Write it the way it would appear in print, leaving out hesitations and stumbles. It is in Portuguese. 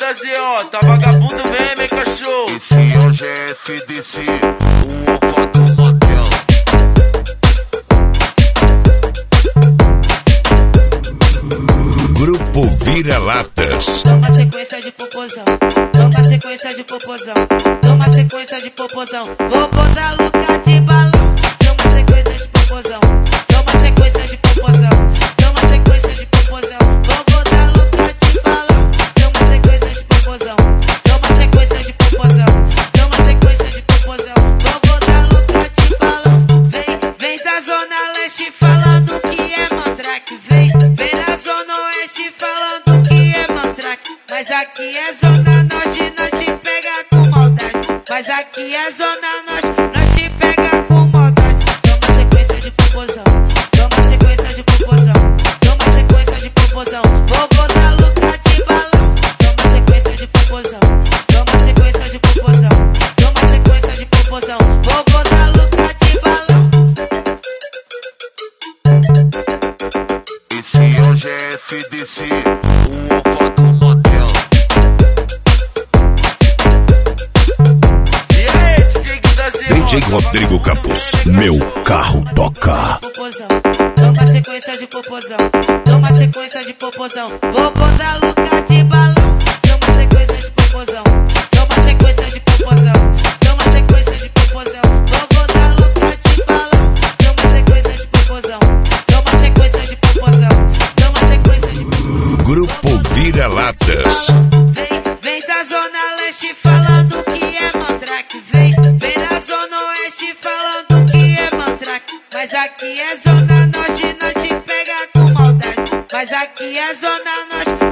da ZO, tá vagabundo mesmo, hein, cachorro? Esse é o GFDC, o opa do motel. Grupo Vira-Latas. Toma sequência de popozão, toma sequência de popozão, toma sequência de popozão. Vou gozar louca de balão. Toma sequência de popozão, toma sequência de popozão, toma sequência de popozão. Vou gozar louca de balão. Toma sequência de popozão, toma sequência de popozão, toma sequência de popozão. Vou gozar louca de balão. Vem da zona leste falando que é mandrake. Vem da zona oeste falando que é mandrake. Mas aqui é zona norte, nós te pega com maldade. Mas aqui é zona norte, nós te pega com maldade. Toma sequência de popozão, toma sequência de popozão, toma sequência de popozão. Vou gozar louca de balão. Toma sequência de popozão, toma sequência de popozão, toma sequência de popozão. Vou gozar louca de balão. Esse é o GFDC, o opa do motel. E aí, DJ da ZO? DJ Rodrigo Campos, meu carro toca. Popozão, toma sequência de popozão, toma sequência de popozão. Vou gozar louca de balão. Toma sequência de popozão, toma sequência de popozão, toma sequência de popozão. Vou gozar louca de balão. Toma sequência de popozão, toma sequência de popozão, toma sequência de popozão. Grupo Vira-Latas. Vem da zona leste falando que é mandrake. Vem da zona oeste falando que é mandrake. Mas aqui é zona norte, nós te pega com maldade. Mas aqui é zona norte,